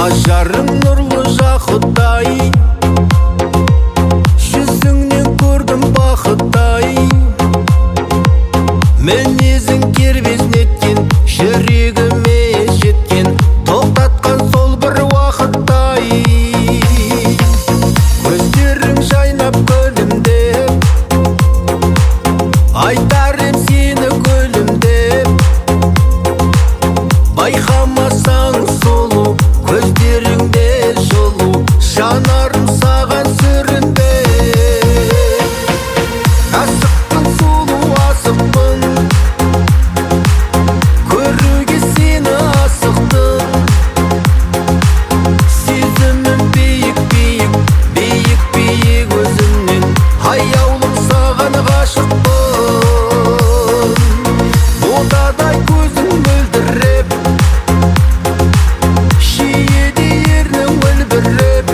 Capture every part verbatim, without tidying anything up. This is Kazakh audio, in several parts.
ажарың нұрлы жақұттай, жүзіңнен көрдім бақыттай. Мінезің кербез неткен, жүрегіме жеткен, тоқтатқан сол бір уақыттай. Көздерің жайнап күлімдеп, айтарым сені күлімдеп. Байқамасаң сұлу, көздеріңде жылу, жанарым саған сүрінбе. Асықпын сұлу, асықпын, көруге сені асықтым. Сезімім биік, биік, биік, биік өзіңнен, аяулым саған ғашықпын. Ботадай көзің мөлдіреп, шиеде ернің үлбіреп.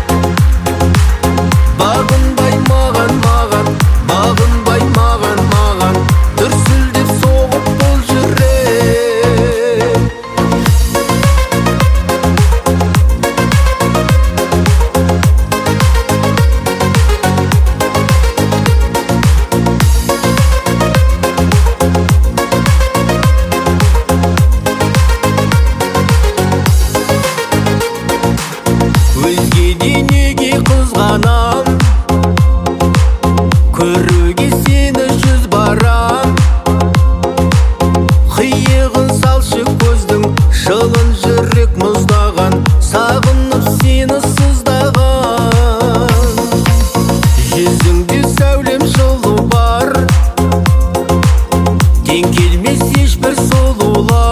Бағынбай маған, маған, бағынбай маған, маған, дүрсілдеп соғып бұл жүрек. Өзгеде неге қызғанам, көруге сені жүз барам. Қиығын салшы көздің, жылын жүрек мұздаған, сағынып сені сыздаған. Жүзіңде сәулем жылу бар, тең келмес ешбір сұлулар.